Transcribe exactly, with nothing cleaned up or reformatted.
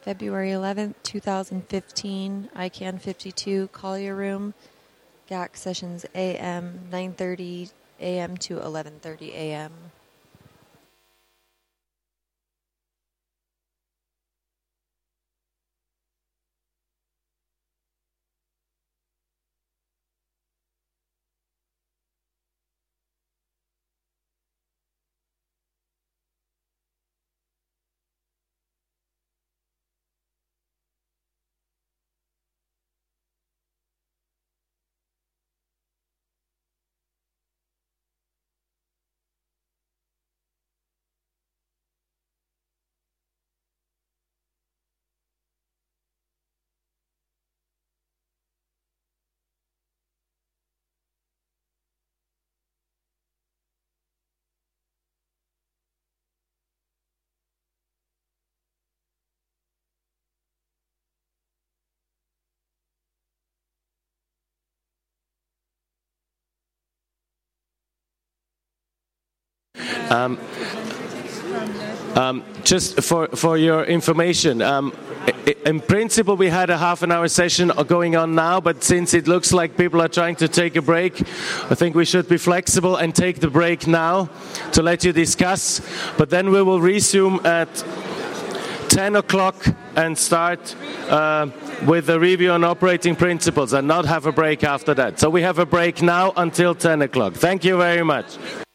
February eleventh, twenty fifteen, I CANN fifty-two, Collier Room, G A C sessions A M, nine thirty A M to eleven thirty A M. Um, um, just for, for your information, um, in principle we had a half an hour session going on now, but since it looks like people are trying to take a break, I think we should be flexible and take the break now to let you discuss. But then we will resume at ten o'clock and start uh, with the review on operating principles and not have a break after that. So we have a break now until ten o'clock. Thank you very much.